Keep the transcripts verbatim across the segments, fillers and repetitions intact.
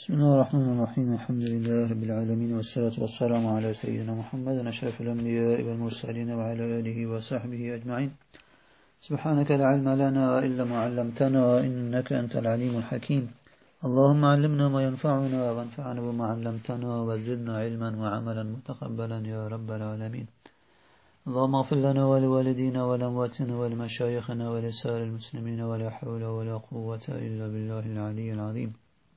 بسم الله الرحمن الرحيم الحمد لله رب العالمين والصلاة والسلام على سيدنا محمد أشرف الأنبياء والمرسلين وعلى آله وصحبه أجمعين. سبحانك لا علم لنا إلا ما علمتنا إنك أنت العليم الحكيم. اللهم علمنا ما ينفعنا وانفعنا بما علمتنا وزدنا علما وعملا متقبلا يا رب العالمين. اللهم اغفر لنا ولوالدينا ولأمواتنا ولمشايخنا ولسائر المسلمين ولا حول ولا قوة إلا بالله العلي العظيم.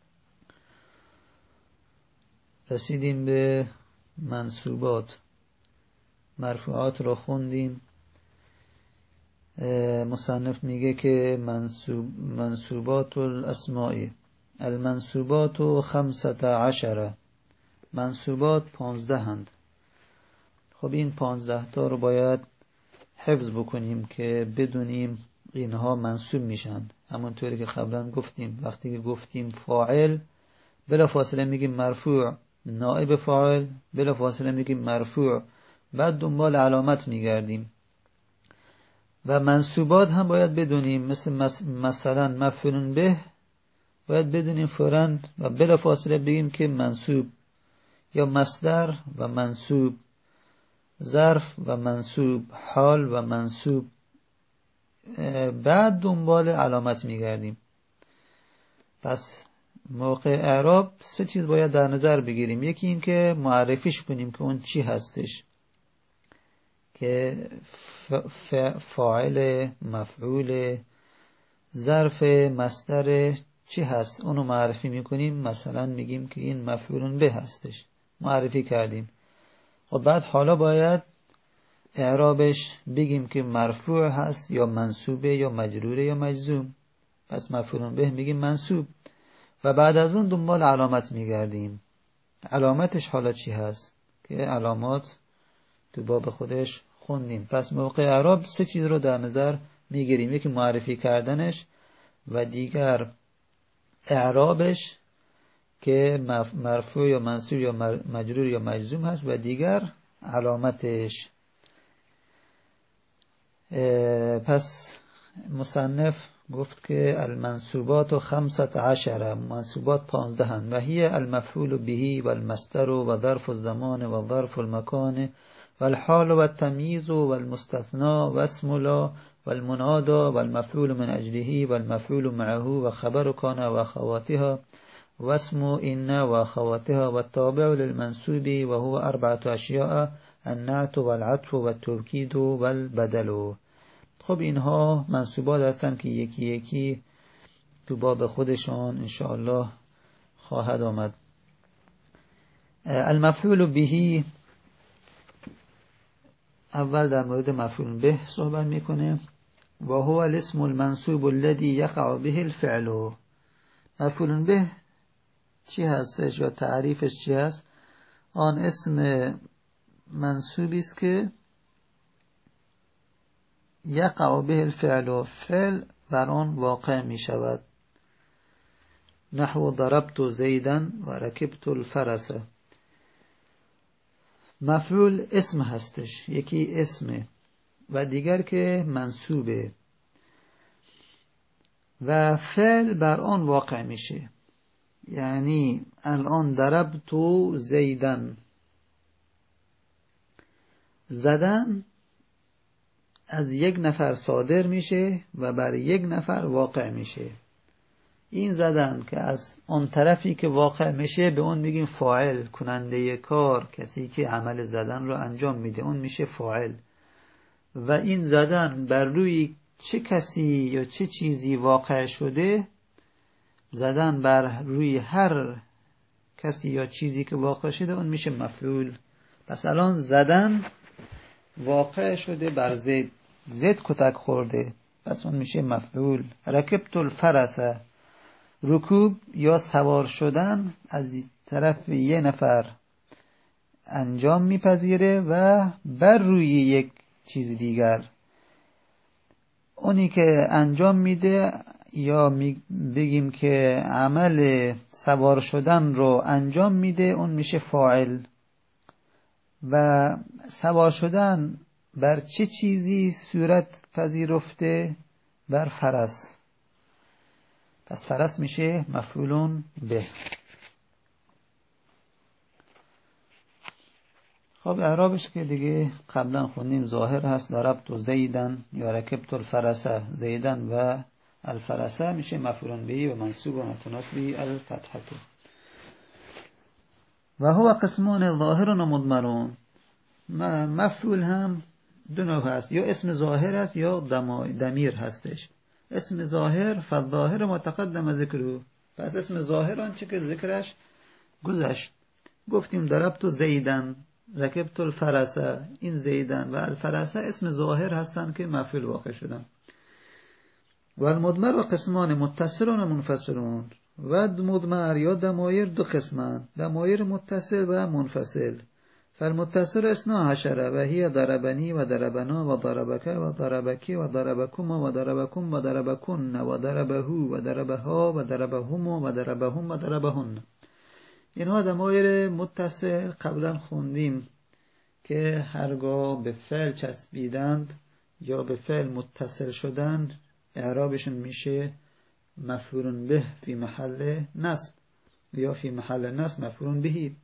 رسیدیم به منصوبات. مرفوعات رو خوندیم. مصنف میگه که منصوب منصوبات الاسماء المنصوبات خمسة عشر، منصوبات پانزده هند. خب این پانزده تا رو باید حفظ بکنیم که بدونیم اینها منصوب میشن. همونطوری که قبلا گفتیم، وقتی که گفتیم فاعل بلا فاصله میگیم مرفوع، نائب فاعل بلا فاصله میگیم مرفوع، بعد دنبال علامت میگردیم. و منصوبات هم باید بدونیم، مثل مثلا مفعول به باید بدونیم فوراً و بلا فاصله بگیم که منصوب، یا مصدر و منصوب، ظرف و منصوب، حال و منصوب، بعد دنبال علامت میگردیم. پس موقع اعراب سه چیز باید در نظر بگیریم. یکی این که معرفیش کنیم که اون چی هستش، که فاعل، مفعول، ظرف، مصدر چی هست، اونو معرفی میکنیم. مثلا میگیم که این مفعول به هستش، معرفی کردیم. و بعد حالا باید اعرابش بگیم که مرفوع هست یا منصوبه یا مجروره یا مجزوم. پس مفعول به میگیم منصوب و بعد از اون دنبال علامت میگردیم. علامتش حالا چی هست که علامات تو باب خودش خوندیم. پس موقع اعراب سه چیز رو در نظر میگیریم. یکی معرفی کردنش و دیگر اعرابش که مرفوع یا منصوب یا مجرور یا مجزوم هست و دیگر علامتش. پس مصنف گفت که المنصوبات خمسة عشر، منصوبات پانزده هن. و هی المفعول به و المصدر و ظرف الزمان و ظرف المکان و الحال و التمییز و المستثنا و اسم لا و المنادى و المفعول من اجله و المفعول معه و خبر کان و اخواتها و اسم ان و اخواتها و التابع للمنصوب و هو اربعة اشیاء: النعت و العطف و التوکید و البدل. خب اینها منصوبات هستن که یکی یکی تو باب خودشان انشاءالله خواهد آمد. المفعول به، اول در مورد مفعول به صحبت میکنه. و هو الاسم المنصوب الذي يقع به الفعل. مفعول به چی هستش یا تعریفش چی هست؟ آن اسم منصوبی است که یقع به الفعل، فعل بر آن واقع می شود. نحو ضربت زیدن و رکبت الفرس. مفعول اسم هستش، یکی اسمه و دیگر که منصوبه و فعل بر آن واقع میشه. یعنی الان ضربت زیدن، زدن از یک نفر صادر میشه و بر یک نفر واقع میشه. این زدن که از اون طرفی که واقع میشه به اون میگیم فاعل، کننده کار، کسی که عمل زدن رو انجام میده، اون میشه فاعل. و این زدن بر روی چه کسی یا چه چیزی واقع شده، زدن بر روی هر کسی یا چیزی که واقع شده اون میشه مفعول. پس الان زدن واقع شده بر زید، زید کتک خورده، پس اون میشه مفعول. رکبت الفرس، رکوب یا سوار شدن از طرف یه نفر انجام میپذیره و بر روی یک چیز دیگر. اونی که انجام میده یا بگیم که عمل سوار شدن رو انجام میده اون میشه فاعل. و سوار شدن بر چه چیزی صورت پذیرفته؟ بر فرس. پس فرس میشه مفعولون به. خب اعرابش که دیگه قبلا خوندیم ظاهر هست. ضربت زیدن یا رکبت الفرسه، زیدن و الفرسه میشه مفعول به و منصوب و متناس به الفتحه. و هو قسمان ظاهر و مضمرون. مفعول هم دو نوع هست، یا اسم ظاهر است یا ضمیر هستش. اسم ظاهر فالظاهر متقدم ذکره، پس اسم ظاهر آنچه که ذکرش گذشت. گفتیم ضربت زیدن، رکبت الفرسه، این زیدن و الفرسه اسم ظاهر هستن که مفعول واقع شدن. و المضمر و قسمان متصلون و منفصلون. و مضمر یا ضمایر دو قسمان، ضمایر متصل و منفصل. فالمتصل اثنا عشر و هی ضربنی و ضربنا و ضربک و ضربکی و ضربکما و ضربکم و ضربکن و ضربه و ضربها و ضربهم و ضربهم و ضربهن. اینها ضمایر متصل قبلا خوندیم که هرگاه به فعل چسبیدند یا به فعل متصل شدند اعرابشون میشه مفعول به فی محل نصب یا فی محل نصب مفعول بهی.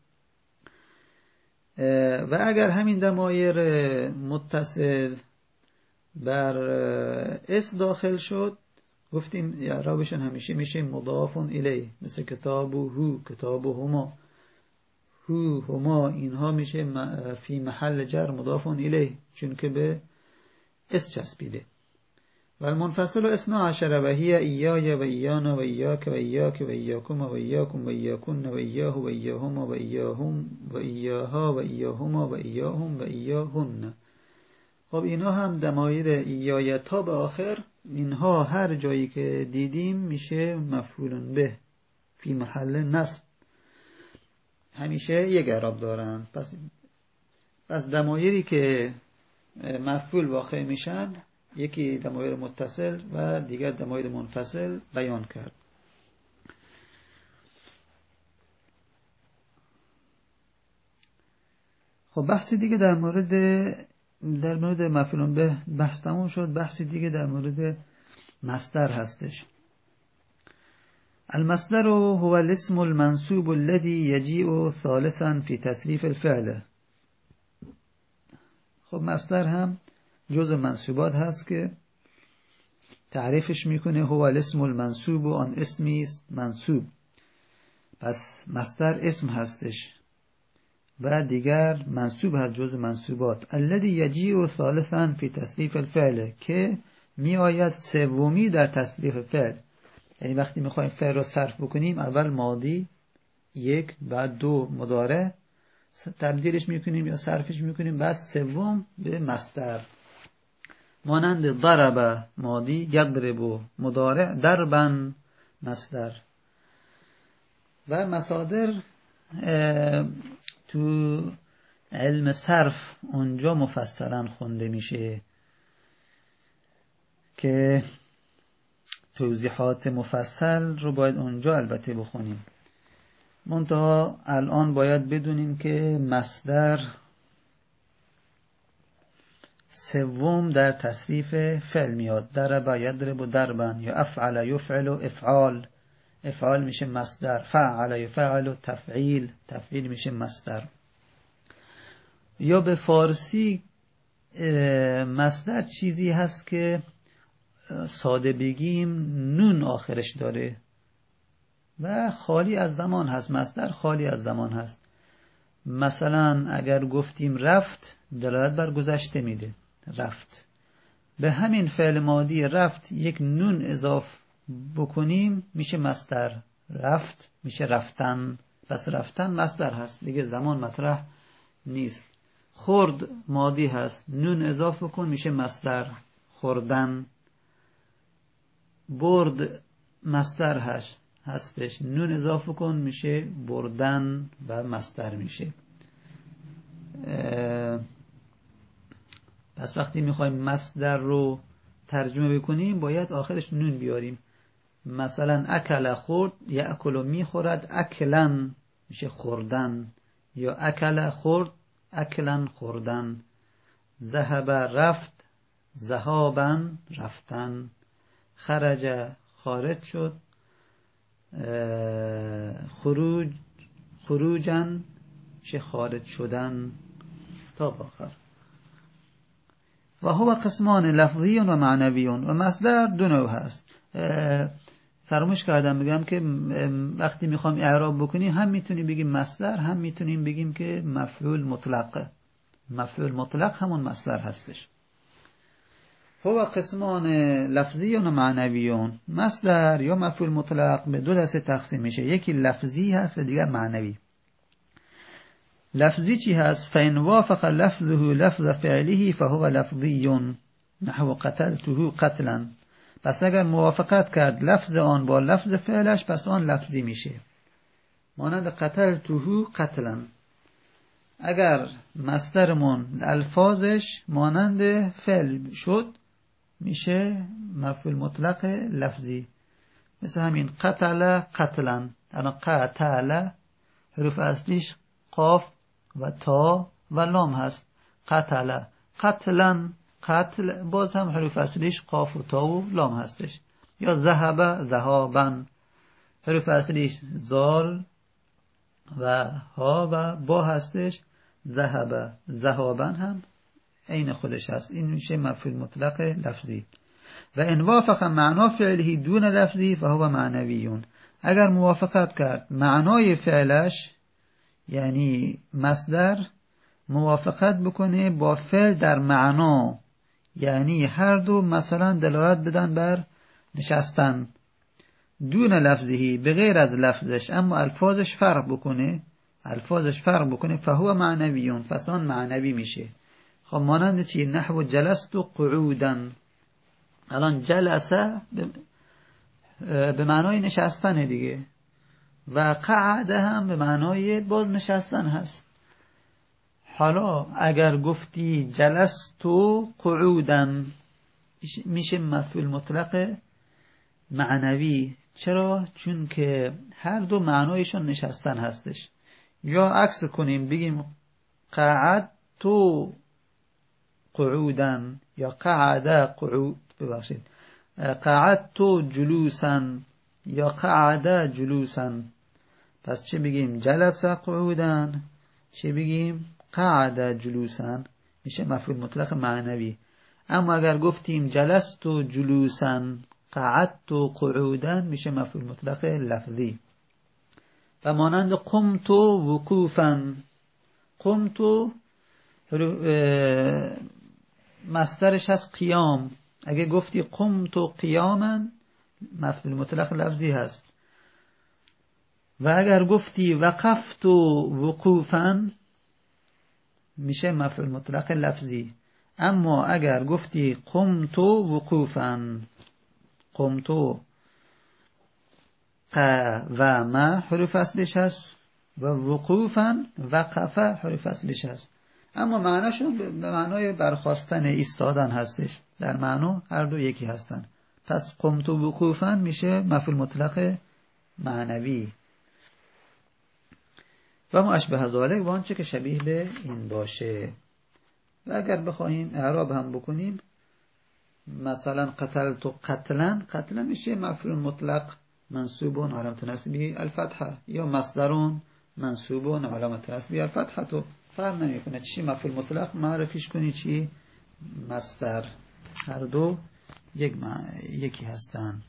و اگر همین ضمایر متصل بر اسم داخل شد گفتیم اعرابشون همیشه میشه مضاف الیه، مثل کتاب و هو، کتاب و هما، هو هما، اینها میشه فی محل جر مضاف الیه چون که به اسم چسبیده. و المنفصل اثنا عشر و هی ایای و ایانا و ایاک و ایاک و ایاکم و ایاکم و ایاکن و ایاه و ایاهم و ایاهم و ایاها و ایاهما و ایاهم و ایاهن. خب اینها هم ضمایر ایای تا به آخر، اینها هر جایی که دیدیم میشه مفعول به فی محل نصب، همیشه یک اعراب دارن. پس پس ضمایری که مفعول واقع میشن یکی ضمایر متصل و دیگر ضمایر منفصل بیان کرد. خب بحثی دیگه در مورد در مورد مفعول به بحث تموم شد. بحثی دیگه در مورد مصدر هستش. المصدر هو الاسم المنصوب الذي يجيء ثالثا في تصريف الفعل. خب مصدر هم جزء منصوبات هست که تعریفش میکنه هو الاسم المنصوب، و آن اسمی است منصوب. پس مصدر اسم هستش و دیگر منصوب هست جزء منصوبات. الذي يجيء ثالثا في تصريف الفعل، که می آید سومی در تصریف فعل. یعنی وقتی میخوایم فعل رو صرف بکنیم اول ماضی یک، بعد دو مضارع تبدیلش میکنیم یا صرفش میکنیم، بعد سوم به مصدر. مانند ضرب ماضی، یضرب مضارع، ضربا مصدر. و مصادر تو علم صرف اونجا مفصلا خونده میشه که توضیحات مفصل رو باید اونجا البته بخونیم. منتها الان باید بدونیم که مصدر سوم در تصریف فعل میاد. ضرب یضرب ضربا، یا افعل یفعل افعال، افعال میشه مصدر. فعل یفعل تفعیل، تفعیل میشه مصدر. یا به فارسی مصدر چیزی هست که ساده بگیم نون آخرش داره و خالی از زمان هست. مصدر خالی از زمان هست. مثلا اگر گفتیم رفت دلالت بر گذشته میده، رفت. به همین فعل ماضی رفت یک نون اضافه بکنیم میشه مصدر. رفت میشه رفتن، پس رفتن مصدر هست دیگه، زمان مطرح نیست. خورد ماضی هست، نون اضافه بکن میشه مصدر، خوردن. برد مصدر هست هستش، نون اضافه کن میشه بردن و مصدر میشه. پس وقتی میخوایم مصدر رو ترجمه بکنیم باید آخرش نون بیاریم. مثلا اکل خورد، یاکل میخورد، اکلن میشه خوردن، یا اکل خورد، اکلن خوردن. ذهب رفت، ذهابن رفتن. خرج خارج شد، خروج خروجن میشه خارج شدن. تا آخر. و هو قسمان لفظی و معنوی و مصدر دو نوع هست. فراموش کردم بگم که وقتی میخوام اعراب بکنیم هم میتونیم بگیم مصدر، هم میتونیم بگیم که مفعول مطلق. مفعول مطلق همون مصدر هستش. هو قسمان لفظی و معنوی. مصدر یا مفعول مطلق به دو دسته تقسیم میشه، یکی لفظی هست و دیگر معنوی. لفظی چی هست؟ فإن وافق لفظه لفظ فعله فهو لفظی نحو قتلته قتلا. پس اگر موافقت کرد لفظ آن با لفظ فعلش پس آن لفظی میشه، مانند قتلته قتلا. اگر مصدرمون الفاظش مانند فعل شد میشه مفعول مطلق لفظی. مثل همین قتل قتلا. انا قتل حروف اصلیش قاف و تا و لام هست. قتل قتلا قتل باز هم حروف اصلیش قاف و تا و لام هستش. یا ذهب ذهابا حروف اصلیش زال و ها و با هستش. ذهب ذهابا هم عین خودش هست. این میشه مفعول مطلق لفظی. و ان وافق معنا فعله دون لفظی فهو معنوی. اگر موافقت کرد معنای فعلش یعنی مصدر موافقت بکنه با فعل در معنا، یعنی هر دو مثلا دلالت بدن بر نشستن، دون لفظی به غیر از لفظش اما الفاظش فرق بکنه الفاظش فرق بکنه فهو معنویون، پس آن معنوی میشه. خب مانند چی؟ نحو جلست و قعودن. الان جلسه به معنای نشستن دیگه و قعده هم به معنای باز نشستن هست. حالا اگر گفتی جلست و قعودن میشه مفعول مطلق معنوی. چرا؟ چون که هر دو معنایشون نشستن هستش. یا عکس کنیم بگیم قعد تو قعودن یا قعد قعود ببخشید قعد تو جلوسن یا قعد جلوسن. پس چه بگیم؟ جلس قعودن، چه بگیم؟ قعد جلوسن. میشه مفعول مطلق معنوی. اما اگر گفتیم جلست و جلوسن قعدت و قعودن میشه مفعول مطلق لفظی. و مانند قمت و وقوفا. قمت و مصدرش هست قیام. اگه گفتی قمت و قیاما مفعول مطلق لفظی هست. و اگر گفتی وقفت و وقوفا میشه مفعول مطلق لفظی. اما اگر گفتی قمت و وقوفا، قمت ق و ما حروف اصلش هست و وقوفا وقف حروف اصلش هست، اما معناشون به معنای برخاستن ایستادن هستش. در معنا هر دو یکی هستن. پس قمت و وقوفا میشه مفعول مطلق معنوی. و ما اشبه ذالک و آنچه که شبیه به این باشه. و اگر بخواهیم اعراب هم بکنیم مثلا قتلت و قتلا، قتلا میشه مفعول مطلق منصوب علامت نصبه الفتحه یا مصدر منصوب علامت نصبه الفتحه. تو فرق نمیکنه چی مفعول مطلق معرفیش کنی چی مصدر، هر دو یک یکی هستند.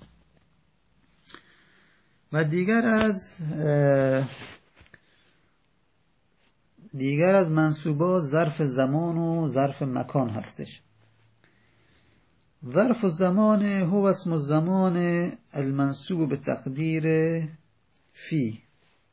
و دیگر از دیگر از منصوبات ظرف زمان و ظرف مکان هستش. ظرف الزمان هو اسم الزمان المنصوب به تقدیر فی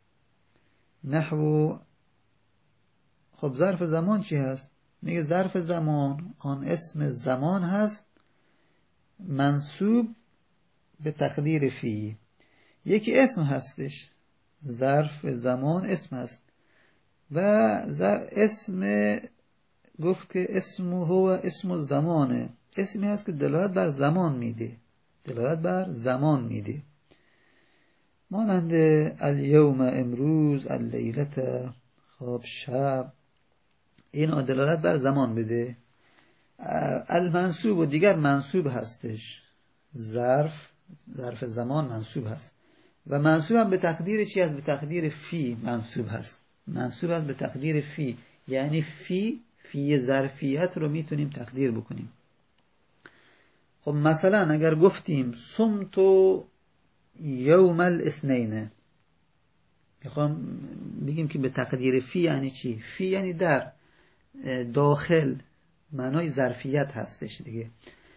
نحو. خب ظرف زمان چی هست؟ میگه ظرف زمان آن اسم زمان هست منصوب به تقدیر فی. یکی اسم هستش، ظرف زمان اسم هست و اسم گفت که اسم هو اسم الزمانه، اسمی هست که دلالت بر زمان میده، دلالت بر زمان میده. مانند الیوم امروز، اللیلت خب شب، اینا دلالت بر زمان بده. المنصوب و دیگر منصوب هستش، ظرف ظرف زمان منصوب هست و منصوب هم به تقدیر چی هست؟ به تقدیر فی منصوب هست. منصوب هست به تقدیر فی، یعنی فی فی ظرفیت رو میتونیم تقدیر بکنیم. خب مثلا اگر گفتیم صمتو یوم الاثنین، میخوام بگیم که به تقدیر فی یعنی چی؟ فی یعنی در، داخل، معنای ظرفیت هستش دیگه.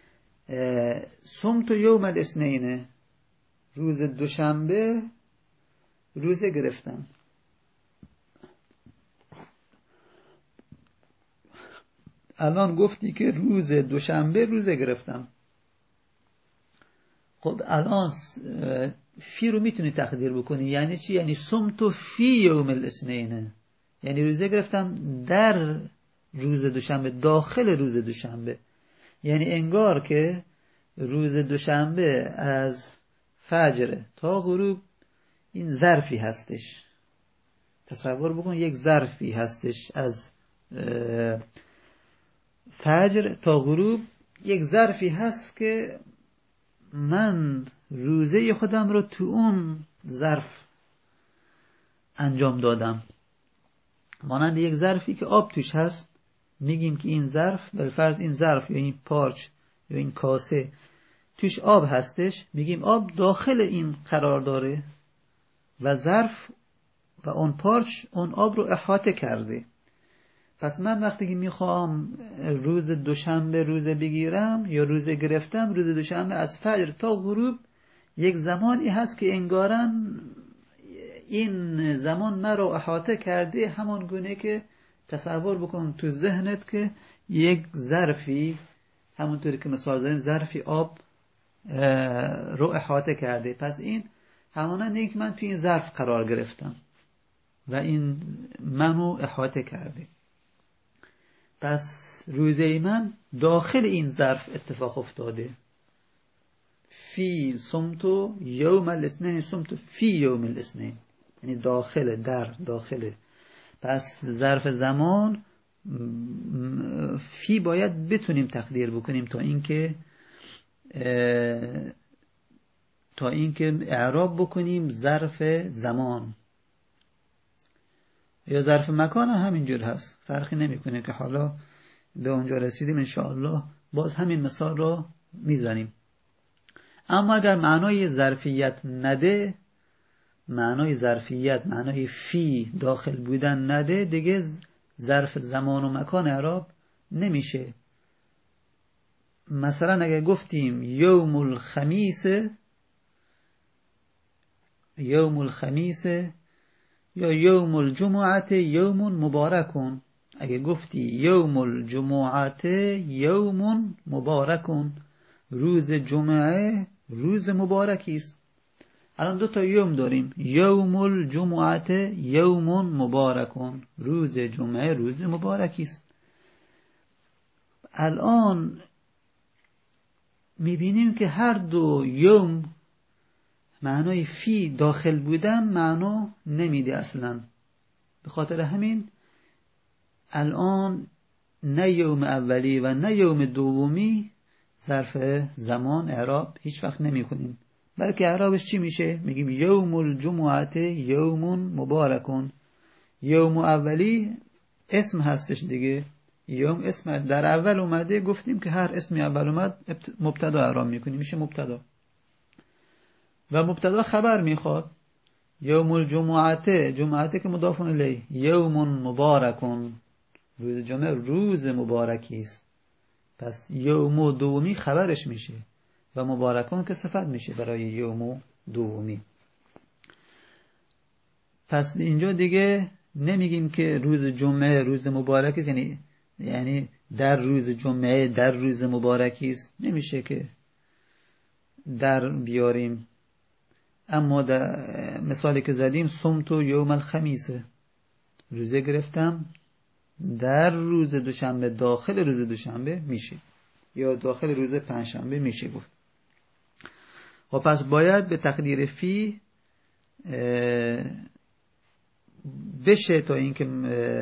صمتو یوم الاثنین، روز دوشنبه روزه گرفتم. الان گفتی که روز دوشنبه روزه گرفتم. خب الان فی رو میتونی تقدیر بکنی، یعنی چی؟ یعنی صمت فی یوم الاثنین، یعنی روزه گرفتم در روز دوشنبه، داخل روز دوشنبه. یعنی انگار که روز دوشنبه از فجر تا غروب این ظرفی هستش. تصور بکن یک ظرفی هستش، از فجر تا غروب یک ظرفی هست که من روزه خودم رو تو اون ظرف انجام دادم. مانند یک ظرفی که آب توش هست، میگیم که این ظرف، بالفرض این ظرف یا این پارچ یا این کاسه توش آب هستش، میگیم آب داخل این قرار داره و ظرف و اون پارچ اون آب رو احاطه کرده. پس من وقتی که میخوام روز دوشنبه روزه بگیرم یا روزه گرفتم، روز دوشنبه از فجر تا غروب یک زمانی هست که انگارن این زمان مرا احاطه کرده، همان گونه که تصور بکن تو ذهنت که یک ظرفی، همونطوری که مثال زدیم ظرفی آب رو احاطه کرده. پس این همانند اینکه من تو این ظرف قرار گرفتم و این منو احاطه کرده. پس روزه من داخل این ظرف اتفاق افتاده. فی صمتو یوم الاثنین، صمتو فی یوم الاثنین، یعنی داخل، در داخل. پس ظرف زمان فی باید بتونیم تقدیر بکنیم تا اینکه تا اینکه اعراب بکنیم ظرف زمان. یا ظرف مکان همینجور هست، فرقی نمیکنه که حالا به اونجا رسیدیم انشاءالله باز همین مثال رو میزنیم. اما اگر معنای ظرفیت نده، معنای ظرفیت، معنای فی داخل بودن نده، دیگه ظرف زمان و مکان اعراب نمیشه. مثلا اگر گفتیم یوم الخمیس، یوم الخمیس یا یوم الجمعه یوم مبارکون، اگه گفتی یوم الجمعه یوم مبارکون، روز جمعه روز مبارکی است. الان دو تا یوم داریم، یوم الجمعه یوم مبارکون، روز جمعه روز مبارکی است. الان میبینیم که هر دو یوم معنای فی داخل بودن معنا نمیده اصلا. به خاطر همین الان نه یوم اولی و نه یوم دومی ظرف زمان اعراب هیچ وقت نمی کنیم، بلکه اعرابش چی میشه؟ میگیم یوم الجمعه یوم مبارکون. یوم اولی اسم هستش دیگه، یوم اسم در اول اومده، گفتیم که هر اسمی اول اومد مبتدا اعراب میکنیم، میشه مبتدا. و مبتدا خبر میخواد، یوم الجمعه، جمعه که مضاف الیه، یوم مبارکون، روز جمعه روز مبارکی است. پس یوم دومی خبرش میشه و مبارکون که صفت میشه برای یوم دومی. پس اینجا دیگه نمیگیم که روز جمعه روز مبارکی است، یعنی یعنی در روز جمعه در روز مبارکی است، نمیشه که در بیاریم. اما در مثالی که زدیم صمتو یوم الخمیس، روزه گرفتم در روز دوشنبه، داخل روز دوشنبه میشه، یا داخل روز پنجشنبه میشه گفت. و پس باید به تقدیر فی بشه تا اینکه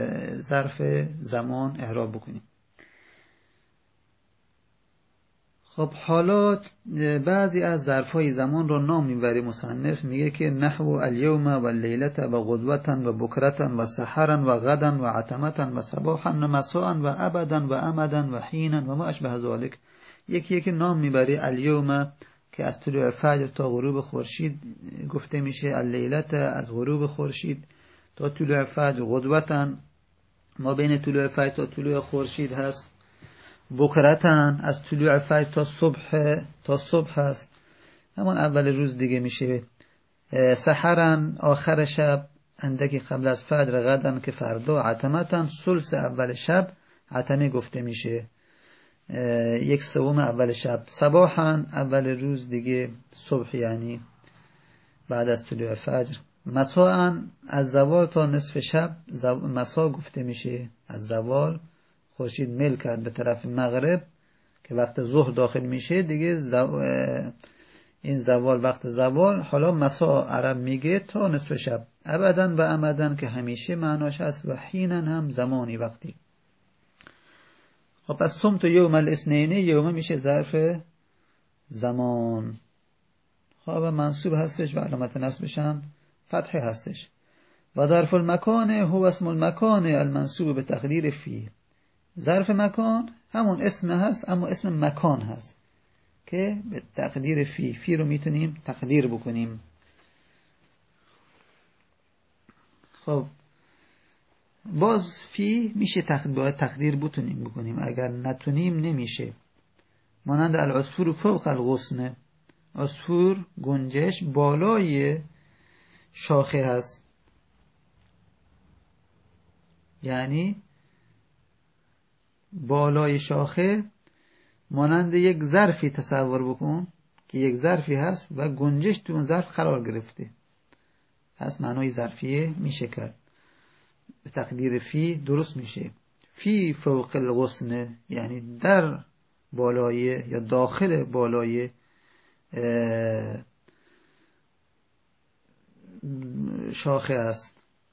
ظرف زمان اعراب بکنیم. خب حالا بعضی از ظرفهای زمان رو نام میبری مصنف، میگه که نحو الیوم و لیلت و غدوتا و بکرتا و سحرا و غدا و عتمتا و صباحا و مساء و ابدا و امدا و حینا و ما اشبه ذلک. یکی یکی نام میبری. الیوم که از طلوع فجر تا غروب خورشید گفته میشه، اللیلت از غروب خورشید تا طلوع فجر، غدوتا ما بین طلوع فجر تا طلوع خورشید هست، بکرتن از طلوع فجر تا صبح تا صبح هست، همون اول روز دیگه میشه. سحرن آخر شب اندکی قبل از فجر، غدن که فردا، عتمتن ثلث اول شب، عتمه گفته میشه یک سوم اول شب، صباحن اول روز دیگه صبح یعنی بعد از طلوع فجر، مساءن از زوال تا نصف شب، مساء گفته میشه از زوال، خورشید میل کرد به طرف مغرب که وقت ظهر داخل میشه دیگه زو... این زوال وقت زوال. حالا مساء عرب میگه تا نصف شب، ابدا و امدا که همیشه معناش است، و حینا هم زمانی وقتی. خب پس صمت یوم الاثنین، یوم میشه ظرف زمان، خب منصوب هستش و علامت نصبش هم فتحه هستش. و ظرف المکان هو اسم المکان المنصوب به تقدیر فی. ظرف مکان همون اسم هست اما اسم مکان هست که به تقدیر فی، فی رو میتونیم تقدیر بکنیم. خب باز فی میشه تقدیر، باید تقدیر بتونیم بکنیم، اگر نتونیم نمیشه. مانند العصفور فوق الغصن، عصفور گنجش بالای شاخه هست، یعنی بالای شاخه مانند یک ظرفی تصور بکن که یک ظرفی هست و گنجش تو اون ظرف قرار گرفته، پس معنای ظرفیه میشه کرد. به تقدیر فی درست میشه. فی فوق الغصن یعنی در بالای یا داخل بالای شاخه است.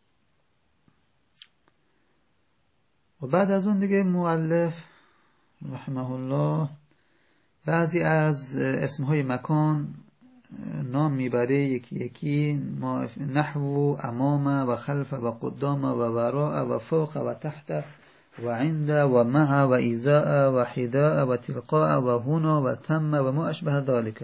و بعد از اون دیگه مؤلف رحمه الله بعضی از اسمهای مکان نام میبره یکی یکی، نحو امام و خلف و قدام و وراء و فوق و تحت و عند و مع و ایزاء و حداء و تلقاء و هنا و ثم و ما اشبه ذالک.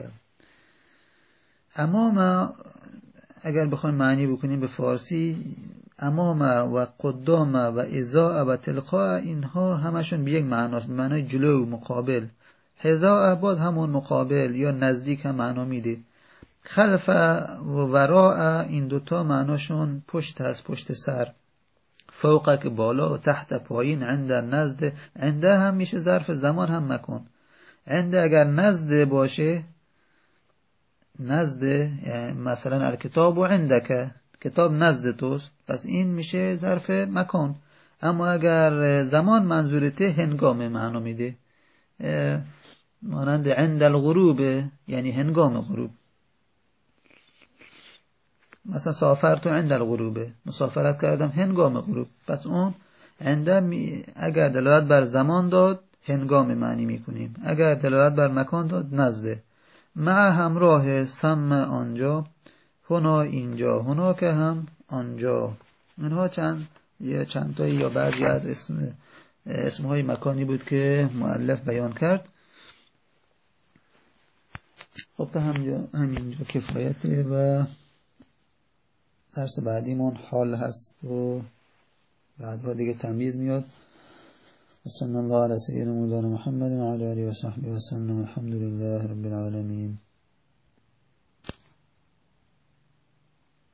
امام اگر بخوایم معنی بکنیم به فارسی، امام و قدام و ایزاء و تلقاء اینها همشون به یک معناست، به معنای جلو، مقابل. حذاء باز همون مقابل یا نزدیک هم معنا میده. خلف و وراء این دوتا معناشون پشت هست، پشت سر. فوق که بالا و تحت پایین، عند نزد، عند هم میشه ظرف زمان هم مکان. عند اگر نزد باشه، نزد یعنی مثلا الکتاب و عندک، کتاب نزد توست، پس این میشه ظرف مکان. اما اگر زمان منظورته هنگام معنا میده، مانند عند الغروب یعنی هنگام غروب. مثلا سافرت عند الغروب، مسافرت کردم هنگام غروب، پس اون عند اگر دلالت بر زمان داد هنگام معنی میکنیم، اگر دلالت بر مکان داد نزده. مع همراه، ثم آنجا، هنا اینجا، هنا که هم آنجا. اینها چند یا چند تایی یا بعضی از اسم اسمهای مکانی بود که مؤلف بیان کرد. خب تا همینجا همینجا کفایته و درس بعدیمون حال هست و بعدها دیگه تمییز میاد. صلی الله علی سیدنا مولانا محمد و علی آله و صحبه و سلم. الحمد لله رب العالمین.